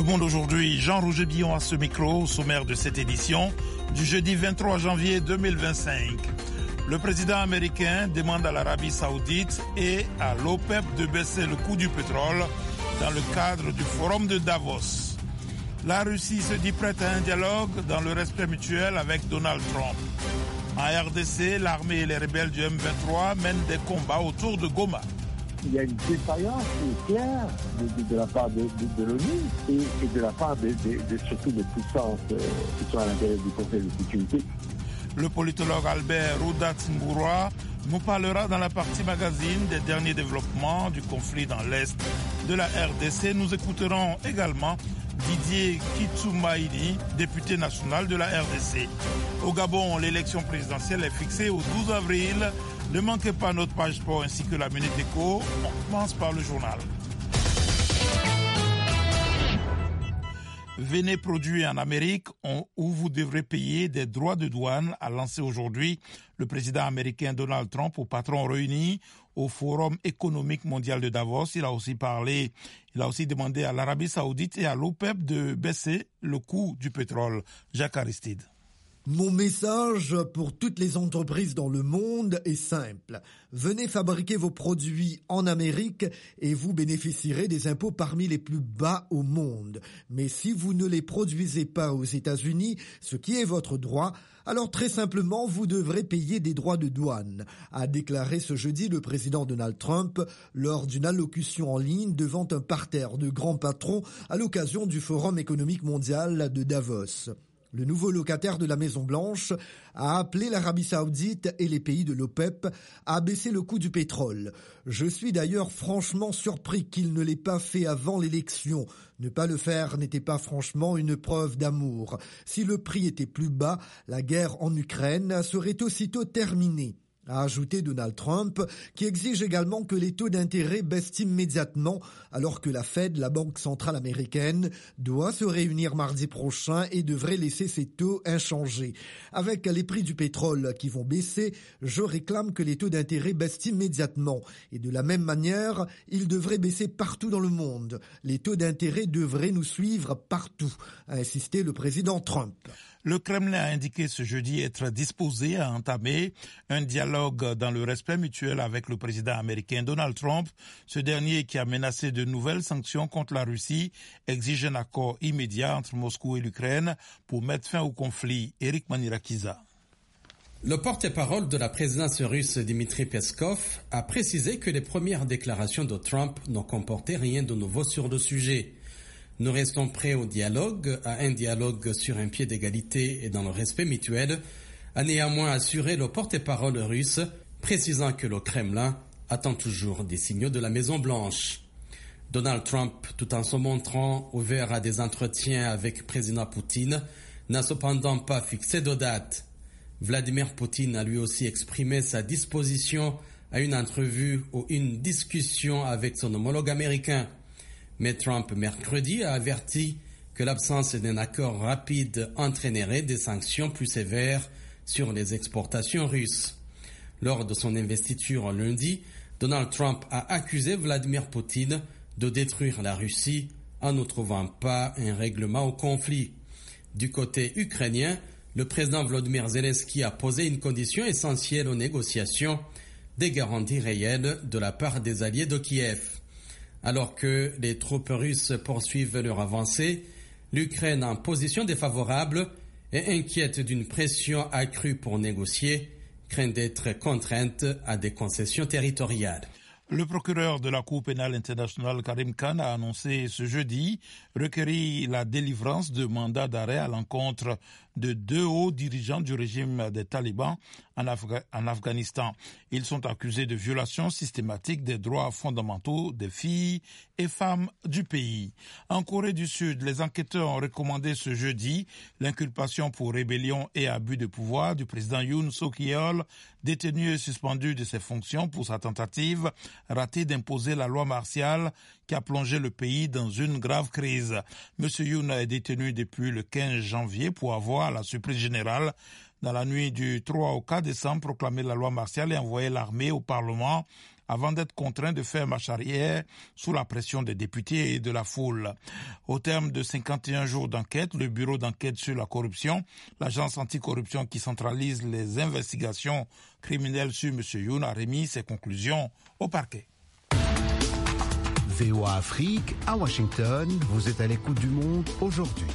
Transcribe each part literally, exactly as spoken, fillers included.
Monde aujourd'hui, Jean-Roger Billon à ce micro, au sommaire de cette édition du jeudi vingt-trois janvier deux mille vingt-cinq. Le président américain demande à l'Arabie Saoudite et à l'OPEP de baisser le coût du pétrole dans le cadre du forum de Davos. La Russie se dit prête à un dialogue dans le respect mutuel avec Donald Trump. En R D C, l'armée et les rebelles du M vingt-trois mènent des combats autour de Goma. Il y a une défaillance claire de, de, de la part de, de, de l'ONU et, et de la part de, de, de surtout des puissances euh, qui sont à l'intérieur du Conseil de sécurité. Le politologue Albert Roudat-Ngouroua nous parlera dans la partie magazine des derniers développements du conflit dans l'Est de la R D C. Nous écouterons également Didier Kitsoumaïni, député national de la R D C. Au Gabon, l'élection présidentielle est fixée au douze avril. Ne manquez pas notre page sport ainsi que la Minute Éco. On commence par le journal. Venez produire en Amérique où vous devrez payer des droits de douane, a lancé aujourd'hui le président américain Donald Trump aux patrons réunis au Forum économique mondial de Davos. Il a aussi parlé, il a aussi demandé à l'Arabie Saoudite et à l'OPEP de baisser le coût du pétrole. Jacques Aristide. Mon message pour toutes les entreprises dans le monde est simple. Venez fabriquer vos produits en Amérique et vous bénéficierez des impôts parmi les plus bas au monde. Mais si vous ne les produisez pas aux États-Unis, ce qui est votre droit, alors très simplement vous devrez payer des droits de douane, a déclaré ce jeudi le président Donald Trump lors d'une allocution en ligne devant un parterre de grands patrons à l'occasion du Forum économique mondial de Davos. Le nouveau locataire de la Maison-Blanche a appelé l'Arabie Saoudite et les pays de l'OPEP à baisser le coût du pétrole. Je suis d'ailleurs franchement surpris qu'il ne l'ait pas fait avant l'élection. Ne pas le faire n'était pas franchement une preuve d'amour. Si le prix était plus bas, la guerre en Ukraine serait aussitôt terminée, a ajouté Donald Trump, qui exige également que les taux d'intérêt baissent immédiatement, alors que la Fed, la banque centrale américaine, doit se réunir mardi prochain et devrait laisser ses taux inchangés. Avec les prix du pétrole qui vont baisser, je réclame que les taux d'intérêt baissent immédiatement. Et de la même manière, ils devraient baisser partout dans le monde. Les taux d'intérêt devraient nous suivre partout, a insisté le président Trump. Le Kremlin a indiqué ce jeudi être disposé à entamer un dialogue dans le respect mutuel avec le président américain Donald Trump. Ce dernier, qui a menacé de nouvelles sanctions contre la Russie, exige un accord immédiat entre Moscou et l'Ukraine pour mettre fin au conflit. Eric Manirakiza. Le porte-parole de la présidence russe Dmitry Peskov a précisé que les premières déclarations de Trump n'ont comporté rien de nouveau sur le sujet. Nous restons prêts au dialogue, à un dialogue sur un pied d'égalité et dans le respect mutuel, a néanmoins assuré le porte-parole russe, précisant que le Kremlin attend toujours des signaux de la Maison-Blanche. Donald Trump, tout en se montrant ouvert à des entretiens avec le président Poutine, n'a cependant pas fixé de date. Vladimir Poutine a lui aussi exprimé sa disposition à une entrevue ou une discussion avec son homologue américain. Mais Trump, mercredi, a averti que l'absence d'un accord rapide entraînerait des sanctions plus sévères sur les exportations russes. Lors de son investiture lundi, Donald Trump a accusé Vladimir Poutine de détruire la Russie en ne trouvant pas un règlement au conflit. Du côté ukrainien, le président Volodymyr Zelensky a posé une condition essentielle aux négociations, des garanties réelles de la part des alliés de Kiev. Alors que les troupes russes poursuivent leur avancée, l'Ukraine en position défavorable et inquiète d'une pression accrue pour négocier, craint d'être contrainte à des concessions territoriales. Le procureur de la Cour pénale internationale Karim Khan a annoncé ce jeudi requérir la délivrance de mandats d'arrêt à l'encontre de deux hauts dirigeants du régime des talibans en, Afga- en Afghanistan. Ils sont accusés de violation systématique des droits fondamentaux des filles et femmes du pays. En Corée du Sud, les enquêteurs ont recommandé ce jeudi l'inculpation pour rébellion et abus de pouvoir du président Yoon Suk-yeol, détenu et suspendu de ses fonctions pour sa tentative ratée d'imposer la loi martiale qui a plongé le pays dans une grave crise. M. Yoon est détenu depuis le quinze janvier pour avoir, à la surprise générale, dans la nuit du trois au quatre décembre, proclamer la loi martiale et envoyer l'armée au Parlement avant d'être contraint de faire marche arrière sous la pression des députés et de la foule. Au terme de cinquante et un jours d'enquête, le bureau d'enquête sur la corruption, l'agence anticorruption qui centralise les investigations criminelles sur M. Youn, a remis ses conclusions au parquet. V O A Afrique, à Washington, vous êtes à l'écoute du monde aujourd'hui.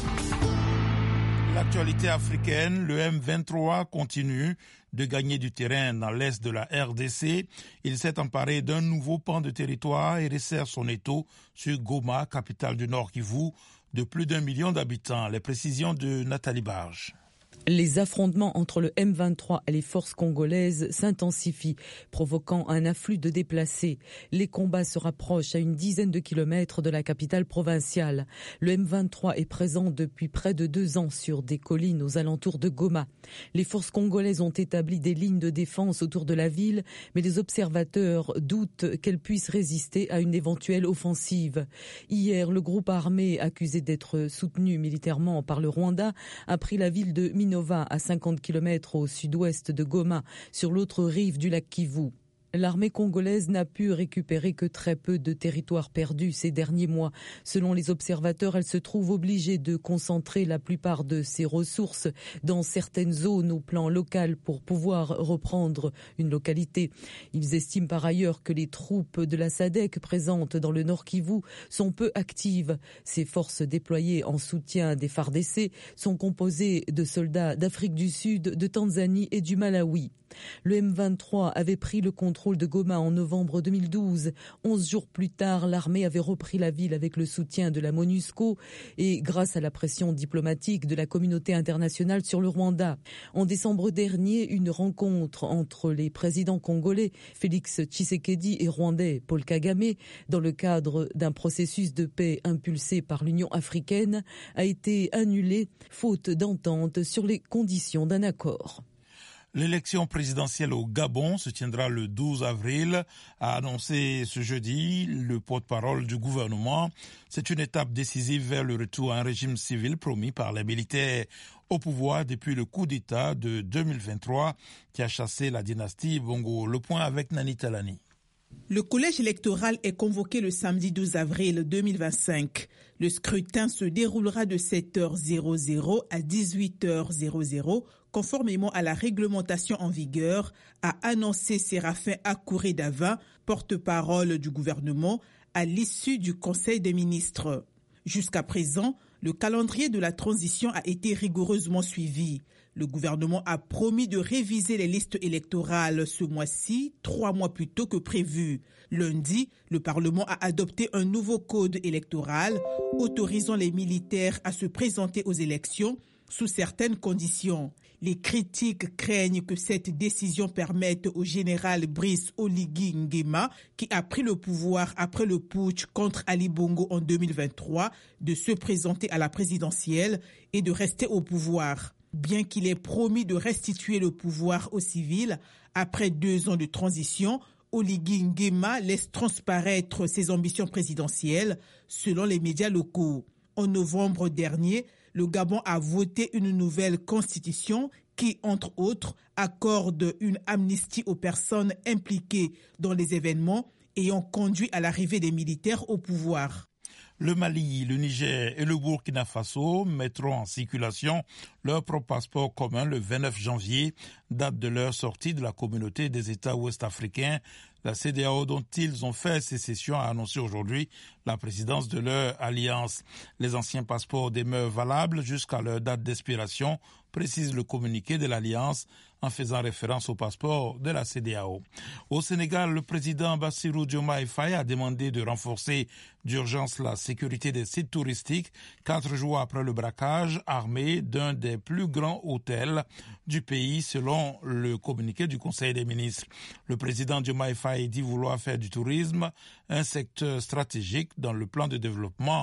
L'actualité africaine, le M vingt-trois continue de gagner du terrain dans l'est de la R D C. Il s'est emparé d'un nouveau pan de territoire et resserre son étau sur Goma, capitale du Nord Kivu, de plus d'un million d'habitants. Les précisions de Nathalie Barge. Les affrontements entre le M vingt-trois et les forces congolaises s'intensifient, provoquant un afflux de déplacés. Les combats se rapprochent à une dizaine de kilomètres de la capitale provinciale. Le M vingt-trois est présent depuis près de deux ans sur des collines aux alentours de Goma. Les forces congolaises ont établi des lignes de défense autour de la ville, mais les observateurs doutent qu'elles puissent résister à une éventuelle offensive. Hier, le groupe armé, accusé d'être soutenu militairement par le Rwanda, a pris la ville de Minova, à cinquante kilomètres au sud-ouest de Goma, sur l'autre rive du lac Kivu. L'armée congolaise n'a pu récupérer que très peu de territoires perdus ces derniers mois. Selon les observateurs, elle se trouve obligée de concentrer la plupart de ses ressources dans certaines zones au plan local pour pouvoir reprendre une localité. Ils estiment par ailleurs que les troupes de la S A D C présentes dans le Nord Kivu sont peu actives. Ces forces déployées en soutien des F A R D C sont composées de soldats d'Afrique du Sud, de Tanzanie et du Malawi. Le M vingt-trois avait pris le contrôle de Goma en novembre deux mille douze. Onze jours plus tard, l'armée avait repris la ville avec le soutien de la MONUSCO et grâce à la pression diplomatique de la communauté internationale sur le Rwanda. En décembre dernier, une rencontre entre les présidents congolais Félix Tshisekedi et rwandais Paul Kagame, dans le cadre d'un processus de paix impulsé par l'Union africaine, a été annulée faute d'entente sur les conditions d'un accord. L'élection présidentielle au Gabon se tiendra le douze avril, a annoncé ce jeudi le porte-parole du gouvernement. C'est une étape décisive vers le retour à un régime civil promis par les militaires au pouvoir depuis le coup d'État de deux mille vingt-trois qui a chassé la dynastie Bongo. Le point avec Nani Talani. Le collège électoral est convoqué le samedi douze avril deux mille vingt-cinq. Le scrutin se déroulera de sept heures à dix-huit heures, conformément à la réglementation en vigueur, a annoncé Séraphin Akouré-Dava, porte-parole du gouvernement, à l'issue du Conseil des ministres. Jusqu'à présent, le calendrier de la transition a été rigoureusement suivi. Le gouvernement a promis de réviser les listes électorales ce mois-ci, trois mois plus tôt que prévu. Lundi, le Parlement a adopté un nouveau code électoral autorisant les militaires à se présenter aux élections sous certaines conditions. Les critiques craignent que cette décision permette au général Brice Oligui Nguema, qui a pris le pouvoir après le putsch contre Ali Bongo en deux mille vingt-trois, de se présenter à la présidentielle et de rester au pouvoir. Bien qu'il ait promis de restituer le pouvoir aux civils, après deux ans de transition, Oligui Nguema laisse transparaître ses ambitions présidentielles, selon les médias locaux. En novembre dernier, le Gabon a voté une nouvelle constitution qui, entre autres, accorde une amnistie aux personnes impliquées dans les événements ayant conduit à l'arrivée des militaires au pouvoir. Le Mali, le Niger et le Burkina Faso mettront en circulation leur propre passeport commun le vingt-neuf janvier, date de leur sortie de la communauté des États ouest-africains. La C E D E A O, dont ils ont fait sécession, a annoncé aujourd'hui la présidence de leur alliance. Les anciens passeports demeurent valables jusqu'à leur date d'expiration, précise le communiqué de l'Alliance en faisant référence au passeport de la C E D E A O. Au Sénégal, le président Bassirou Diomaye Faye a demandé de renforcer d'urgence la sécurité des sites touristiques, quatre jours après le braquage armé d'un des plus grands hôtels du pays, selon le communiqué du Conseil des ministres. Le président Diomaye Faye dit vouloir faire du tourisme un secteur stratégique dans le plan de développement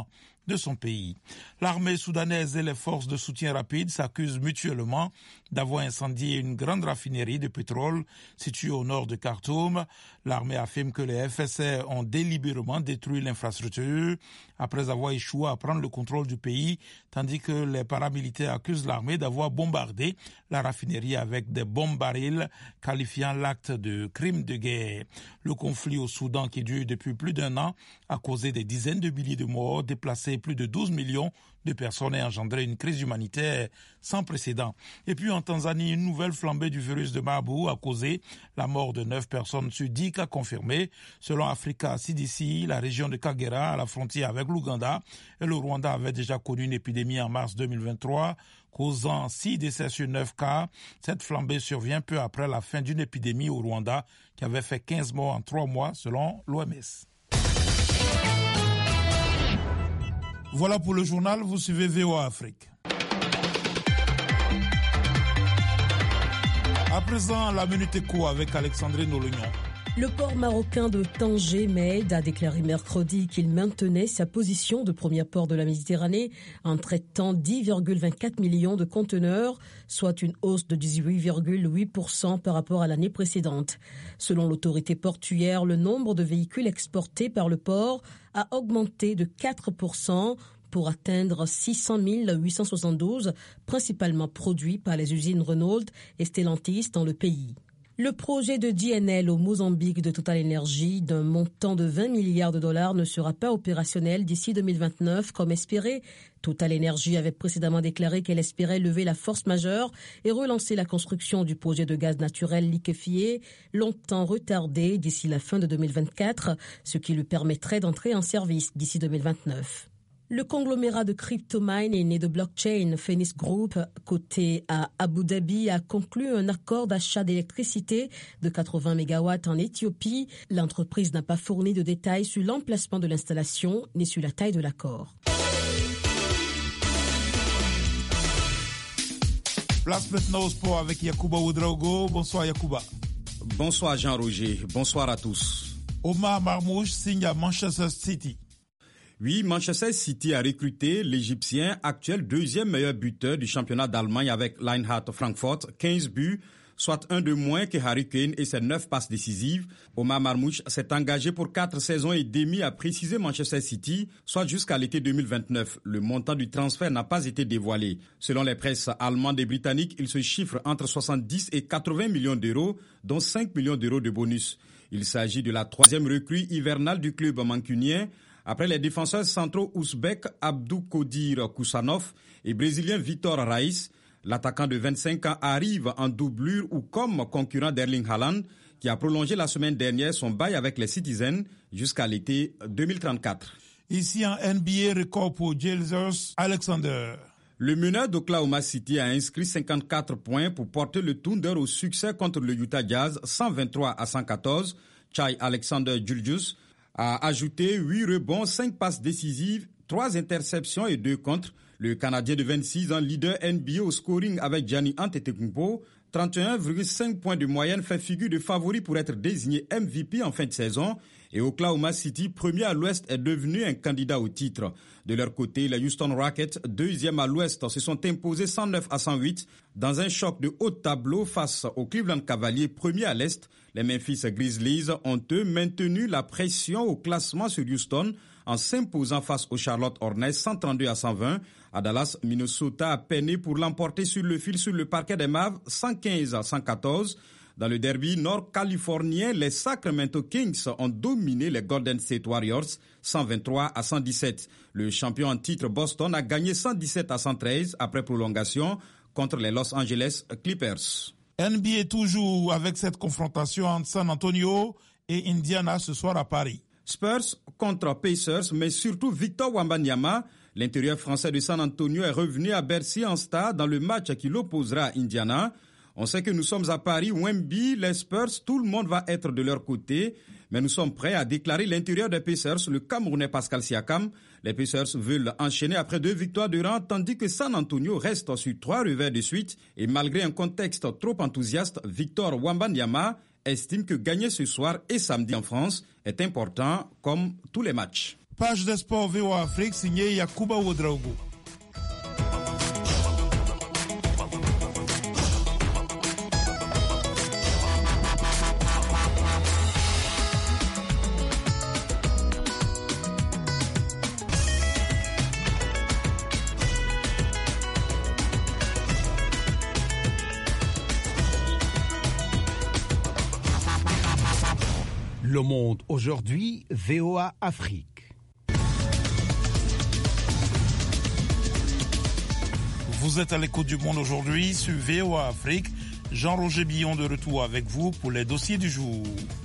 de son pays. L'armée soudanaise et les forces de soutien rapide s'accusent mutuellement d'avoir incendié une grande raffinerie de pétrole située au nord de Khartoum. L'armée affirme que les F S R ont délibérément détruit l'infrastructure après avoir échoué à prendre le contrôle du pays, tandis que les paramilitaires accusent l'armée d'avoir bombardé la raffinerie avec des bombes barils, qualifiant l'acte de crime de guerre. Le conflit au Soudan, qui dure depuis plus d'un an, a causé des dizaines de milliers de morts, déplacé plus de douze millions de personnes et engendré une crise humanitaire sans précédent. Et puis en Tanzanie, une nouvelle flambée du virus de Marburg a causé la mort de neuf personnes sur dix cas confirmés. Selon Africa C D C, la région de Kagera, à la frontière avec l'Ouganda, et le Rwanda avait déjà connu une épidémie en mars deux mille vingt-trois, causant six décès sur neuf cas. Cette flambée survient peu après la fin d'une épidémie au Rwanda qui avait fait quinze morts en trois mois, selon l'O M S. Voilà pour le journal, vous suivez V O A Afrique. À présent, la Minute Éco avec Alexandrine Olognon. Le port marocain de Tanger Med a déclaré mercredi qu'il maintenait sa position de premier port de la Méditerranée en traitant dix virgule vingt-quatre millions de conteneurs, soit une hausse de dix-huit virgule huit pour cent par rapport à l'année précédente. Selon l'autorité portuaire, le nombre de véhicules exportés par le port a augmenté de quatre pour cent pour atteindre six cent mille huit cent soixante-douze, principalement produits par les usines Renault et Stellantis dans le pays. Le projet de D N L au Mozambique de Total Energy d'un montant de vingt milliards de dollars ne sera pas opérationnel d'ici deux mille vingt-neuf comme espéré. Total Energy avait précédemment déclaré qu'elle espérait lever la force majeure et relancer la construction du projet de gaz naturel liquéfié, longtemps retardé d'ici la fin de deux mille vingt-quatre, ce qui lui permettrait d'entrer en service d'ici deux mille vingt-neuf. Le conglomérat de crypto-mining et de blockchain Phoenix Group, coté à Abu Dhabi, a conclu un accord d'achat d'électricité de quatre-vingts mégawatts en Éthiopie. L'entreprise n'a pas fourni de détails sur l'emplacement de l'installation ni sur la taille de l'accord. Place maintenant au sport avec Yacouba Ouedraogo. Bonsoir Yacouba. Bonsoir Jean-Roger, bonsoir à tous. Omar Marmouche signe à Manchester City. Oui, Manchester City a recruté l'Égyptien, actuel deuxième meilleur buteur du championnat d'Allemagne avec l'Eintracht Francfort, quinze buts, soit un de moins que Harry Kane et ses neuf passes décisives. Omar Marmouche s'est engagé pour quatre saisons et demie à préciser Manchester City, soit jusqu'à l'été deux mille vingt-neuf. Le montant du transfert n'a pas été dévoilé. Selon les presses allemandes et britanniques, il se chiffre entre soixante-dix et quatre-vingts millions d'euros, dont cinq millions d'euros de bonus. Il s'agit de la troisième recrue hivernale du club mancunien, après les défenseurs centraux ouzbeks Abdou Kodir Kusanov et brésilien Vitor Raïs. L'attaquant de vingt-cinq ans arrive en doublure ou comme concurrent d'Erling Haaland, qui a prolongé la semaine dernière son bail avec les Citizens jusqu'à l'été deux mille trente-quatre. Ici en N B A, record pour Jesus Alexander. Le meneur d'Oklahoma City a inscrit cinquante-quatre points pour porter le Thunder au succès contre le Utah Jazz cent vingt-trois à cent quatorze. Shai Alexander-Julius a ajouté huit rebonds, cinq passes décisives, trois interceptions et deux contres. Le Canadien de vingt-six ans, leader N B A au scoring avec Giannis Antetokounmpo, trente et un virgule cinq points de moyenne, fait figure de favori pour être désigné M V P en fin de saison. Et Oklahoma City, premier à l'Ouest, est devenu un candidat au titre. De leur côté, les Houston Rockets, deuxième à l'Ouest, se sont imposés cent neuf à cent huit dans un choc de haut de tableau face aux Cleveland Cavaliers, premier à l'Est. Les Memphis Grizzlies ont eux maintenu la pression au classement sur Houston en s'imposant face aux Charlotte Hornets cent trente-deux à cent vingt. À Dallas, Minnesota a peiné pour l'emporter sur le fil sur le parquet des Mavs cent quinze à cent quatorze. Dans le derby nord-californien, les Sacramento Kings ont dominé les Golden State Warriors cent vingt-trois à cent dix-sept. Le champion en titre Boston a gagné cent dix-sept à cent treize après prolongation contre les Los Angeles Clippers. N B A toujours avec cette confrontation entre San Antonio et Indiana ce soir à Paris. Spurs contre Pacers, mais surtout Victor Wembanyama. L'intérieur français de San Antonio est revenu à Bercy en stade dans le match qui l'opposera à Indiana. On sait que nous sommes à Paris, Wemby, les Spurs, tout le monde va être de leur côté. Mais nous sommes prêts à déclarer l'intérieur des Pacers, le Camerounais Pascal Siakam. Les Pacers veulent enchaîner après deux victoires de rang, tandis que San Antonio reste sur trois revers de suite. Et malgré un contexte trop enthousiaste, Victor Wembanyama estime que gagner ce soir et samedi en France est important, comme tous les matchs. Page de sport V O A Afrique signée Yakuba Ouedraogo. Le Monde aujourd'hui, V O A Afrique. Vous êtes à l'écoute du Monde aujourd'hui sur V O A Afrique. Jean-Roger Billon de retour avec vous pour les dossiers du jour.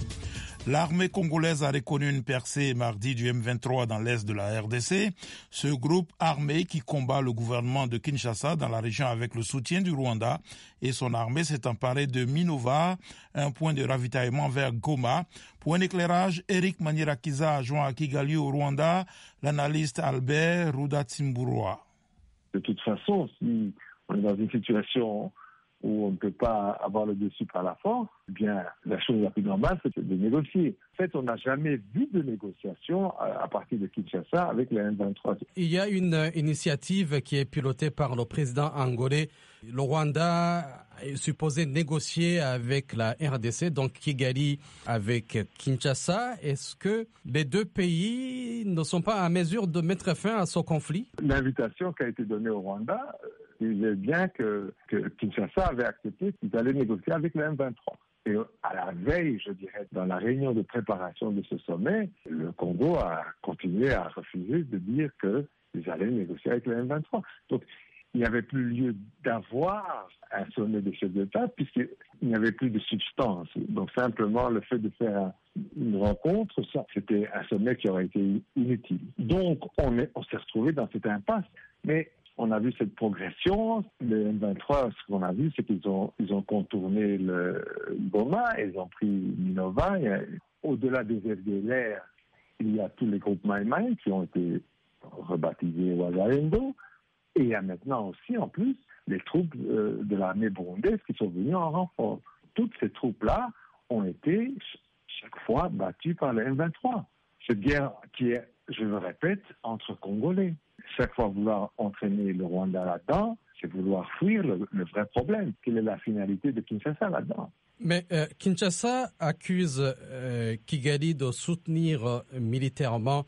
L'armée congolaise a reconnu une percée mardi du M vingt-trois dans l'est de la R D C. Ce groupe armé qui combat le gouvernement de Kinshasa dans la région avec le soutien du Rwanda et son armée s'est emparé de Minova, un point de ravitaillement vers Goma. Pour un éclairage, Eric Manirakiza a joint à Kigali au Rwanda l'analyste Albert Rudatsimburwa. De toute façon, si on est dans une situation où on ne peut pas avoir le dessus par la force, eh bien, la chose la plus normale, c'est de négocier. En fait, on n'a jamais vu de négociation à partir de Kinshasa avec le M vingt-trois. Il y a une initiative qui est pilotée par le président angolais. Le Rwanda est supposé négocier avec la R D C, donc Kigali avec Kinshasa. Est-ce que les deux pays ne sont pas à mesure de mettre fin à ce conflit? L'invitation qui a été donnée au Rwanda, il est bien que, que Kinshasa avait accepté qu'ils allaient négocier avec le M vingt-trois. Et à la veille, je dirais, dans la réunion de préparation de ce sommet, le Congo a continué à refuser de dire qu'ils allaient négocier avec le M vingt-trois. Donc, il n'y avait plus lieu d'avoir un sommet de chefs d'État puisqu'il n'y avait plus de substance. Donc, simplement, le fait de faire une rencontre, ça, c'était un sommet qui aurait été inutile. Donc, on, est, on s'est retrouvé dans cette impasse. Mais on a vu cette progression. Le M vingt-trois, ce qu'on a vu, c'est qu'ils ont, ils ont contourné le Goma, ils ont pris Minova. Au-delà des F D L R, il y a tous les groupes Maïmaï qui ont été rebaptisés Wazalendo. Et il y a maintenant aussi, en plus, les troupes euh, de l'armée burundaise qui sont venues en renfort. Toutes ces troupes-là ont été chaque fois battues par le M vingt-trois. Cette guerre qui est, je le répète, entre Congolais. Chaque fois vouloir entraîner le Rwanda là-dedans, c'est vouloir fuir le, le vrai problème. Quelle est la finalité de Kinshasa là-dedans? Mais euh, Kinshasa accuse euh, Kigali de soutenir euh, militairement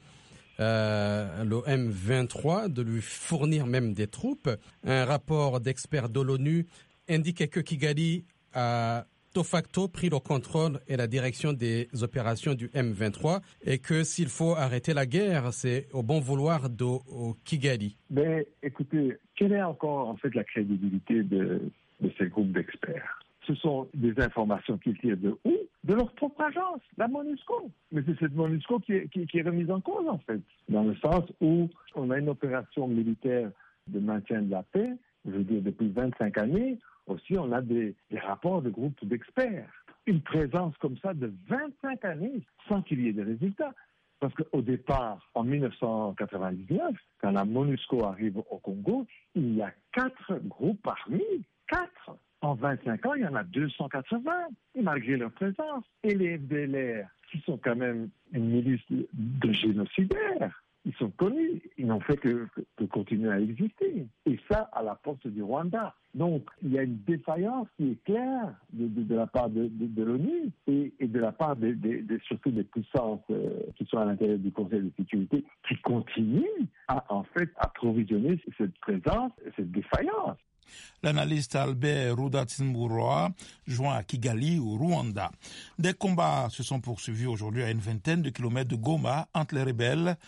euh, le M vingt-trois, de lui fournir même des troupes. Un rapport d'experts de l'ONU indiquait que Kigali a de facto pris le contrôle et la direction des opérations du M vingt-trois et que s'il faut arrêter la guerre, c'est au bon vouloir de Kigali. Mais écoutez, quelle est encore en fait la crédibilité de, de ces groupes d'experts? Ce sont des informations qu'ils tirent de où? De leur propre agence, la MONUSCO. Mais c'est cette MONUSCO qui est, qui, qui est remise en cause en fait, dans le sens où on a une opération militaire de maintien de la paix, je veux dire depuis vingt-cinq années. Aussi, on a des, des rapports de groupes d'experts. Une présence comme ça de vingt-cinq années sans qu'il y ait de résultats. Parce qu'au départ, en dix-neuf cent quatre-vingt-dix-neuf, quand la MONUSCO arrive au Congo, il y a quatre groupes armés. Quatre. En vingt-cinq ans, il y en a deux cent quatre-vingts, malgré leur présence. Et les F D L R, qui sont quand même une milice de génocidaires, ils sont connus, ils n'ont fait que, que, que continuer à exister. Et ça, à la porte du Rwanda. Donc, il y a une défaillance qui est claire de, de, de la part de, de, de l'ONU et, et de la part de, de, de, surtout des puissances euh, qui sont à l'intérieur du Conseil de sécurité, qui continuent à, en fait, approvisionner cette présence, cette défaillance. L'analyste Albert Rudatsimburwa joint à Kigali au Rwanda. Des combats se sont poursuivis aujourd'hui à une vingtaine de kilomètres de Goma entre les rebelles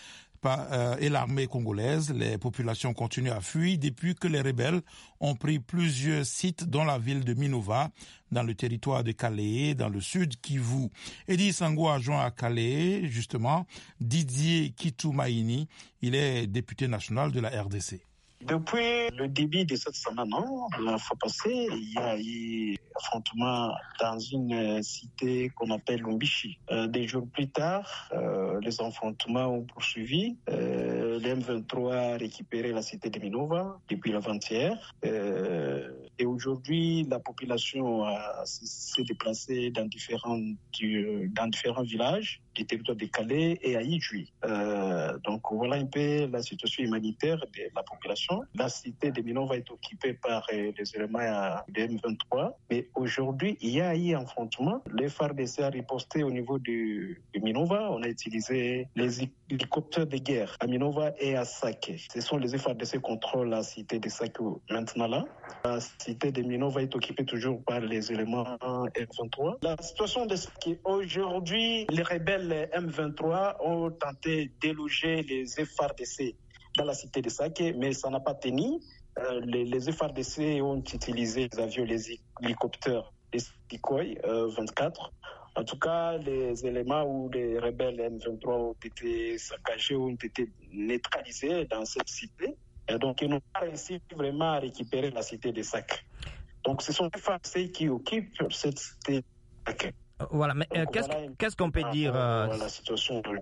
et l'armée congolaise. Les populations continuent à fuir depuis que les rebelles ont pris plusieurs sites dont la ville de Minova, dans le territoire de Calais, dans le sud Kivu. Eddie Sango a joint à Calais, justement, Didier Kitoumaïni. Il est député national de la R D C. Depuis le début de cette semaine, la fois passée, il y a eu affrontement dans une cité qu'on appelle Lumbishi. Euh, des jours plus tard, euh, les affrontements ont poursuivi. Euh, le M vingt-trois a récupéré la cité de Minova depuis l'avant-hier. Euh, et aujourd'hui, la population a, s'est déplacée dans différents, dans différents villages du territoire de Calais et à Idjouy. Euh, donc voilà un peu la situation humanitaire de la population. La cité de Minova est occupée par euh, les éléments de M vingt-trois. Mais aujourd'hui, il y a eu un affrontement. Le F A R D C a riposté au niveau de, de Minova. On a utilisé les hélicoptères de guerre à Minova et à Sake. Ce sont les F A R D C qui contrôlent la cité de Sake maintenant là. La cité de Minova est occupée toujours par les éléments M vingt-trois. La situation de Sake, aujourd'hui, les rebelles M vingt-trois ont tenté déloger les F A R D C dans la cité de Sake, mais ça n'a pas tenu. Euh, les, les F A R D C ont utilisé les avions, les hélicoptères, les Sukhoi euh, vingt-quatre. En tout cas, les éléments où les rebelles M vingt-trois ont été saccagés, ont été neutralisés dans cette cité. Et donc, ils n'ont pas réussi vraiment à récupérer la cité de Sake. Donc, ce sont les F A R D C qui occupent cette cité de Sake. Voilà, mais euh, qu'est-ce, voilà qu'est-ce qu'on peut dire euh, la situation de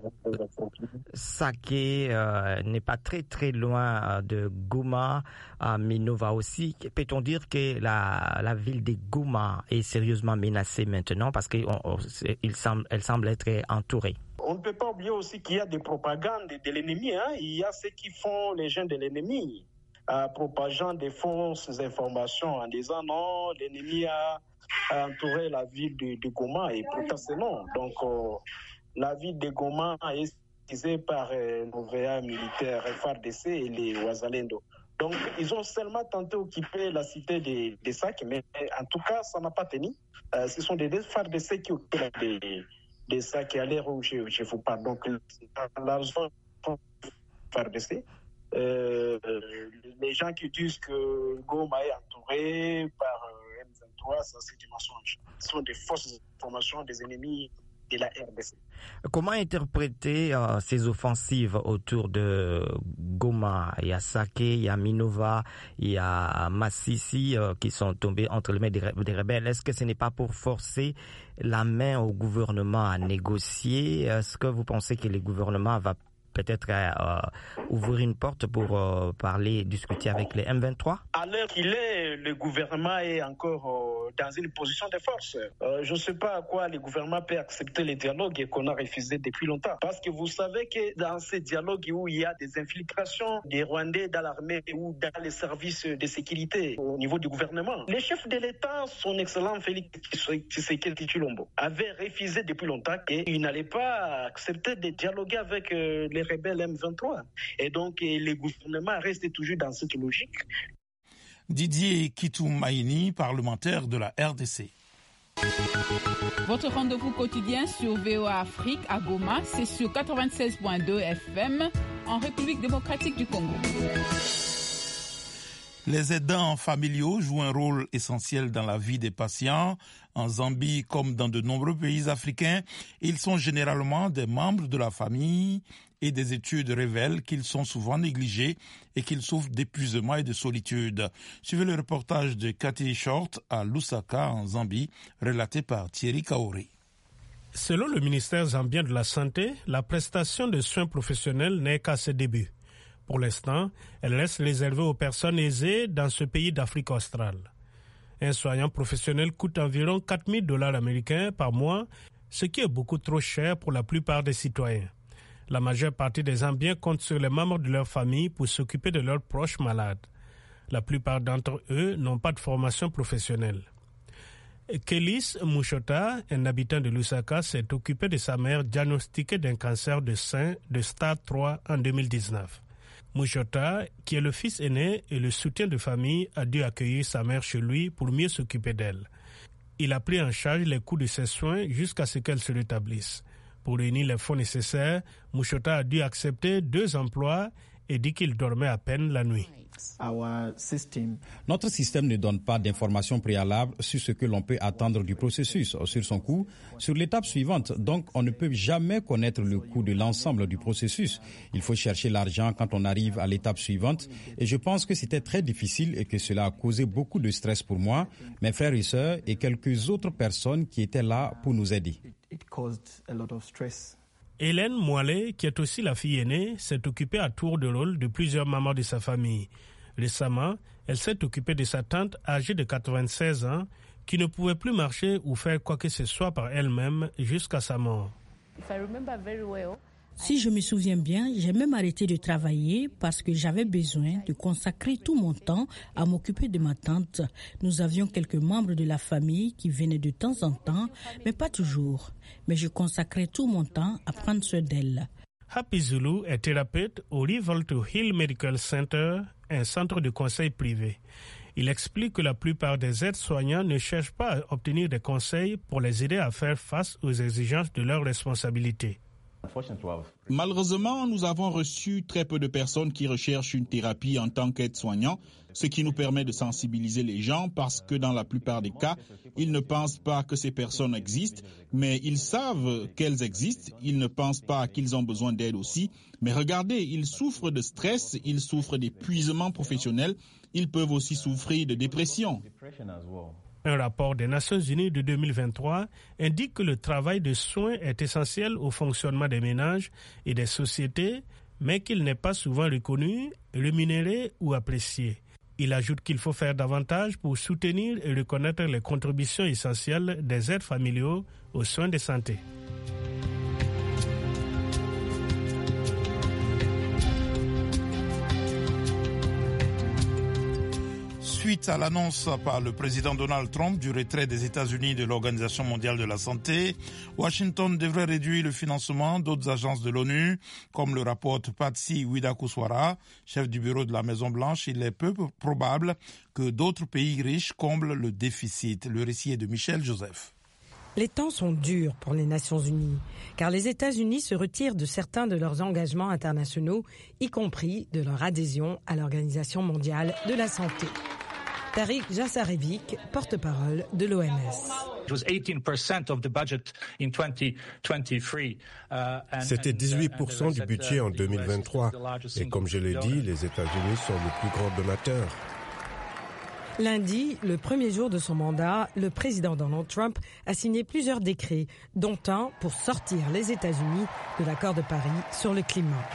Sake euh, n'est pas très très loin de Goma, à Minova aussi. Peut-on dire que la, la ville de Goma est sérieusement menacée maintenant parce qu'elle semble, elle semble être entourée? On ne peut pas oublier aussi qu'il y a des propagandes de l'ennemi. Hein. Il y a ceux qui font les gens de l'ennemi, euh, propageant des fausses informations en disant non, l'ennemi a a entouré la ville de, de Goma et pourtant c'est non. Donc euh, la ville de Goma est utilisée par euh, nos V A militaires F A R D C et les Ouazalendo. Donc ils ont seulement tenté d'occuper la cité de, de Sake, mais en tout cas ça n'a pas tenu. Euh, ce sont des F A R D C qui occupent des, des Sake à l'heure où je, je vous parle. Donc la zone F A R D C. Euh, les gens qui disent que Goma est entouré par euh, M vingt-trois, ça c'est du mensonge. Ce sont des fausses informations des ennemis de la R D C. Comment interpréter euh, ces offensives autour de Goma? Il y a Sake, il y a Minova, il y a Massissi euh, qui sont tombés entre les mains des, des rebelles. Est-ce que ce n'est pas pour forcer la main au gouvernement à négocier? Est-ce que vous pensez que le gouvernement va peut-être euh, ouvrir une porte pour euh, parler, discuter avec les M vingt-trois? À l'heure qu'il est, le gouvernement est encore euh, dans une position de force. Euh, je ne sais pas à quoi le gouvernement peut accepter le dialogue et qu'on a refusé depuis longtemps. Parce que vous savez que dans ces dialogues où il y a des infiltrations des Rwandais dans l'armée ou dans les services de sécurité au niveau du gouvernement, le chef de l'État, son excellent Félix Tshisekedi Tshilombo, avait refusé depuis longtemps qu'il n'allait pas accepter de dialoguer avec euh, les rebelles M vingt-trois. Et donc, le gouvernement reste toujours dans cette logique. Didier Kitoumaïni, parlementaire de la R D C. Votre rendez-vous quotidien sur V O A Afrique à Goma, c'est sur quatre-vingt-seize virgule deux F M en République démocratique du Congo. Les aidants familiaux jouent un rôle essentiel dans la vie des patients. En Zambie, comme dans de nombreux pays africains, ils sont généralement des membres de la famille et des études révèlent qu'ils sont souvent négligés et qu'ils souffrent d'épuisement et de solitude. Suivez le reportage de Cathy Short à Lusaka, en Zambie, relaté par Thierry Kaori. Selon le ministère zambien de la Santé, la prestation de soins professionnels n'est qu'à ses débuts. Pour l'instant, elle reste réservée aux personnes aisées dans ce pays d'Afrique australe. Un soignant professionnel coûte environ quatre mille dollars américains par mois, ce qui est beaucoup trop cher pour la plupart des citoyens. La majeure partie des Zambiens comptent sur les membres de leur famille pour s'occuper de leurs proches malades. La plupart d'entre eux n'ont pas de formation professionnelle. Kelis Mushota, un habitant de Lusaka, s'est occupé de sa mère diagnostiquée d'un cancer de sein de stade trois en deux mille dix-neuf. Mushota, qui est le fils aîné et le soutien de famille, a dû accueillir sa mère chez lui pour mieux s'occuper d'elle. Il a pris en charge les coûts de ses soins jusqu'à ce qu'elle se rétablisse. Pour réunir les fonds nécessaires, Mushota a dû accepter deux emplois et dit qu'il dormait à peine la nuit. Notre système ne donne pas d'informations préalables sur ce que l'on peut attendre du processus, sur son coût, sur l'étape suivante. Donc, on ne peut jamais connaître le coût de l'ensemble du processus. Il faut chercher l'argent quand on arrive à l'étape suivante. Et je pense que c'était très difficile et que cela a causé beaucoup de stress pour moi, mes frères et sœurs et quelques autres personnes qui étaient là pour nous aider. Hélène Moilet, qui est aussi la fille aînée, s'est occupée à tour de rôle de plusieurs mamans de sa famille. Récemment, elle s'est occupée de sa tante âgée de quatre-vingt-seize ans qui ne pouvait plus marcher ou faire quoi que ce soit par elle-même jusqu'à sa mort. Si je me souviens bien, j'ai même arrêté de travailler parce que j'avais besoin de consacrer tout mon temps à m'occuper de ma tante. Nous avions quelques membres de la famille qui venaient de temps en temps, mais pas toujours. Mais je consacrais tout mon temps à prendre soin d'elle. Happy Zulu est thérapeute au Riverton Hill Medical Center, un centre de conseil privé. Il explique que la plupart des aides-soignants ne cherchent pas à obtenir des conseils pour les aider à faire face aux exigences de leurs responsabilités. Malheureusement, nous avons reçu très peu de personnes qui recherchent une thérapie en tant qu'aide-soignant, ce qui nous permet de sensibiliser les gens parce que dans la plupart des cas, ils ne pensent pas que ces personnes existent, mais ils savent qu'elles existent, ils ne pensent pas qu'ils ont besoin d'aide aussi. Mais regardez, ils souffrent de stress, ils souffrent d'épuisement professionnel, ils peuvent aussi souffrir de dépression. Un rapport des Nations Unies de deux mille vingt-trois indique que le travail de soins est essentiel au fonctionnement des ménages et des sociétés, mais qu'il n'est pas souvent reconnu, rémunéré ou apprécié. Il ajoute qu'il faut faire davantage pour soutenir et reconnaître les contributions essentielles des aides familiaux aux soins de santé. Suite à l'annonce par le président Donald Trump du retrait des États-Unis de l'Organisation mondiale de la santé, Washington devrait réduire le financement d'autres agences de l'ONU, comme le rapporte Patsy Widakuswara, chef du bureau de la Maison-Blanche. Il est peu probable que d'autres pays riches comblent le déficit. Le récit est de Michel Joseph. Les temps sont durs pour les Nations Unies, car les États-Unis se retirent de certains de leurs engagements internationaux, y compris de leur adhésion à l'Organisation mondiale de la santé. Tariq Jassarevic, porte-parole de l'O M S. C'était dix-huit pour cent du budget en deux mille vingt-trois. Et comme je l'ai dit, les États-Unis sont le plus grand donateur. Lundi, le premier jour de son mandat, le président Donald Trump a signé plusieurs décrets, dont un pour sortir les États-Unis de l'accord de Paris sur le climat.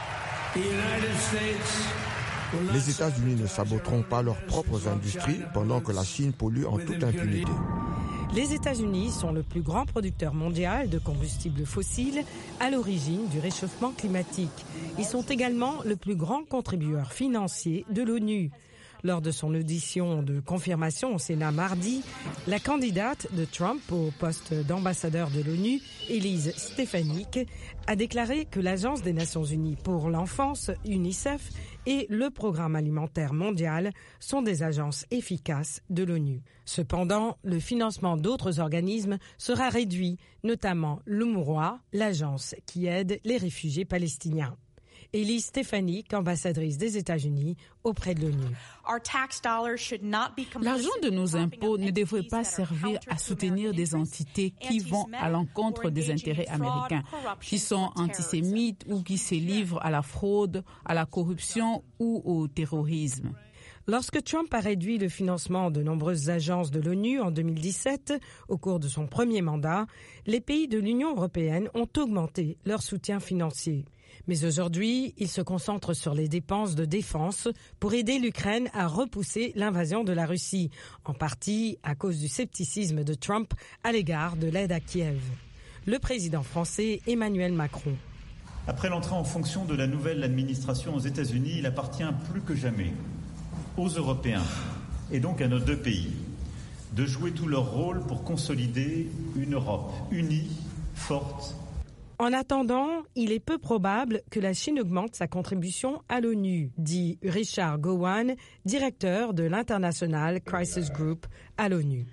Les États-Unis ne saboteront pas leurs propres industries pendant que la Chine pollue en toute impunité. Les États-Unis sont le plus grand producteur mondial de combustibles fossiles à l'origine du réchauffement climatique. Ils sont également le plus grand contributeur financier de l'ONU. Lors de son audition de confirmation au Sénat mardi, la candidate de Trump au poste d'ambassadeur de l'ONU, Elise Stefanik, a déclaré que l'Agence des Nations Unies pour l'enfance, UNICEF, et le Programme alimentaire mondial sont des agences efficaces de l'ONU. Cependant, le financement d'autres organismes sera réduit, notamment l'UNRWA, l'agence qui aide les réfugiés palestiniens. Elise Stefanik, ambassadrice des États-Unis auprès de l'ONU. L'argent de nos impôts ne devrait pas servir à soutenir des entités qui vont à l'encontre des intérêts américains, qui sont antisémites ou qui se livrent à la fraude, à la corruption ou au terrorisme. Lorsque Trump a réduit le financement de nombreuses agences de l'ONU en deux mille dix-sept, au cours de son premier mandat, les pays de l'Union européenne ont augmenté leur soutien financier. Mais aujourd'hui, il se concentre sur les dépenses de défense pour aider l'Ukraine à repousser l'invasion de la Russie, en partie à cause du scepticisme de Trump à l'égard de l'aide à Kiev. Le président français Emmanuel Macron. Après l'entrée en fonction de la nouvelle administration aux États-Unis, il appartient plus que jamais aux Européens et donc à nos deux pays de jouer tout leur rôle pour consolider une Europe unie, forte. En attendant, il est peu probable que la Chine augmente sa contribution à l'ONU, dit Richard Gowan, directeur de l'International Crisis Group à l'ONU.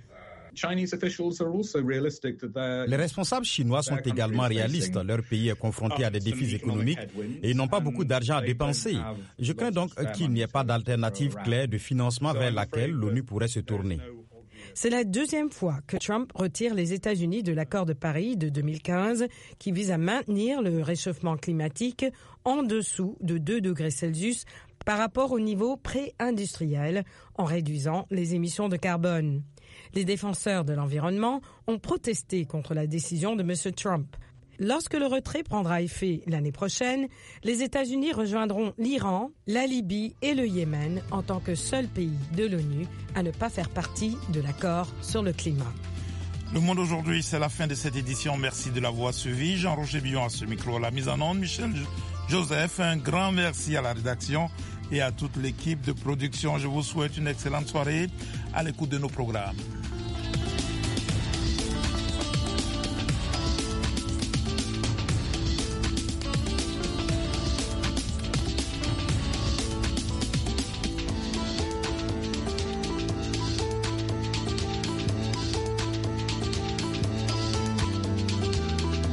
Les responsables chinois sont également réalistes. Leur pays est confronté à des défis économiques et ils n'ont pas beaucoup d'argent à dépenser. Je crains donc qu'il n'y ait pas d'alternative claire de financement vers laquelle l'ONU pourrait se tourner. C'est la deuxième fois que Trump retire les États-Unis de l'accord de Paris de deux mille quinze qui vise à maintenir le réchauffement climatique en dessous de deux degrés Celsius par rapport au niveau pré-industriel en réduisant les émissions de carbone. Les défenseurs de l'environnement ont protesté contre la décision de M. Trump. Lorsque le retrait prendra effet l'année prochaine, les États-Unis rejoindront l'Iran, la Libye et le Yémen en tant que seul pays de l'ONU à ne pas faire partie de l'accord sur le climat. Le Monde aujourd'hui, c'est la fin de cette édition. Merci de l'avoir suivi. Jean-Roger Billon à ce micro, la mise en onde, Michel Joseph. Un grand merci à la rédaction et à toute l'équipe de production. Je vous souhaite une excellente soirée à l'écoute de nos programmes.